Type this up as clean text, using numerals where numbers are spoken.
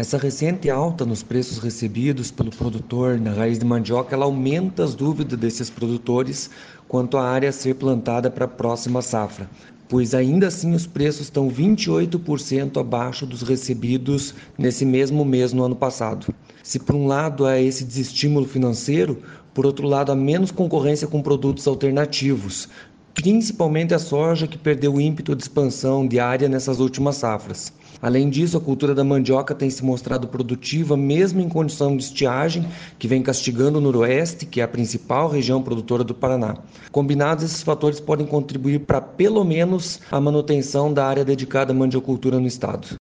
Essa recente alta nos preços recebidos pelo produtor na raiz de mandioca, ela aumenta as dúvidas desses produtores quanto à área a ser plantada para a próxima safra, pois ainda assim os preços estão 28% abaixo dos recebidos nesse mesmo mês no ano passado. Se por um lado há esse desestímulo financeiro, por outro lado há menos concorrência com produtos alternativos, principalmente a soja, que perdeu o ímpeto de expansão de área nessas últimas safras. Além disso, a cultura da mandioca tem se mostrado produtiva mesmo em condição de estiagem, que vem castigando o Noroeste, que é a principal região produtora do Paraná. Combinados, esses fatores podem contribuir para pelo menos a manutenção da área dedicada à mandiocultura no estado.